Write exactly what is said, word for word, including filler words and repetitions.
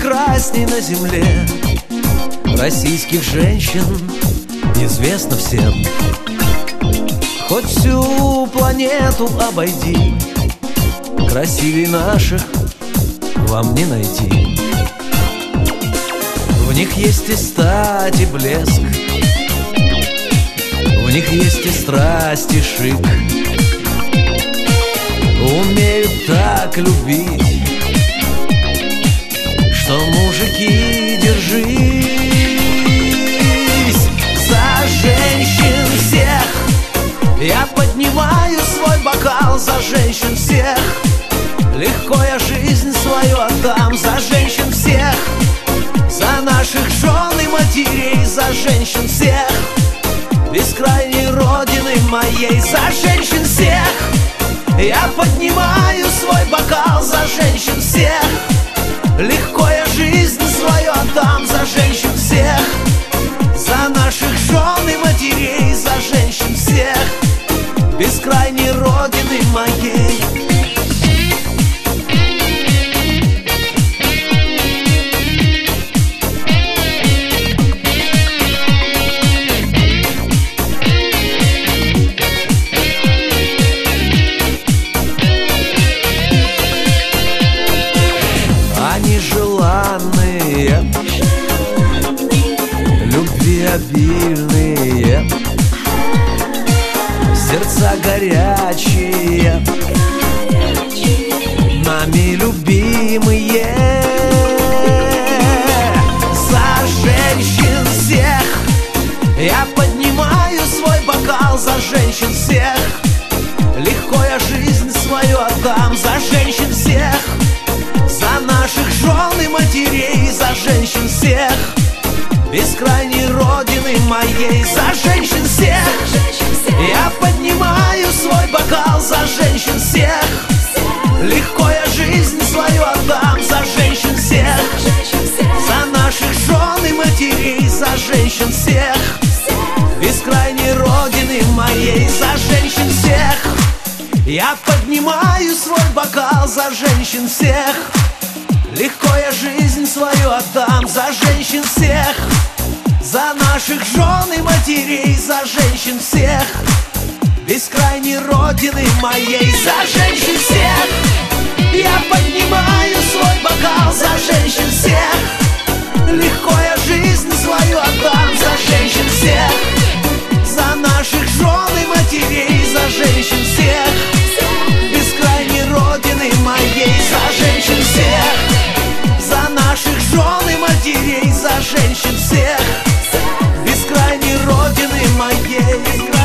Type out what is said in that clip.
прекрасней на земле российских женщин известно всем. Хоть всю планету обойди, красивей наших вам не найти. В них есть и стать, и блеск, в них есть и страсть, и шик. Умеют так любить, что мужики, держись за женщин всех. Я поднимаю свой бокал за женщин всех. Легко я жизнь свою отдам за женщин всех, за наших жен и матерей, за женщин всех, бескрайней родины моей, за женщин всех. Я поднимаю свой бокал за женщин всех. Легко я жизнь свою отдам за женщин всех, за наших жен и матерей, за женщин всех, бескрайней родины моей. Они желанные, любви обильные, сердца горячие, нами любимые. За женщин всех я поднимаю свой бокал, за женщин всех. Легко я жизнь свою отдам за женщин всех, за наших жен и матерей, за женщин всех, бескрайней родины моей, за женщин всех. Я поднимаю свой бокал за женщин всех. Легко я жизнь свою отдам за женщин всех, за наших жен и матерей, за женщин всех, бескрайней родины моей, за женщин всех. Я поднимаю свой бокал за женщин всех. Легко я жизнь свою отдам за женщин всех, за наших жен и матерей, за женщин всех, бескрайней родины моей, за женщин всех. Я поднимаю свой бокал за женщин всех. Легко я жизнь свою отдам за женщин всех, за наших жен и матерей, за женщин всех, бескрайней родины моей, за женщин всех, за наших жен и матерей, за женщин всех, бескрайней родины моей.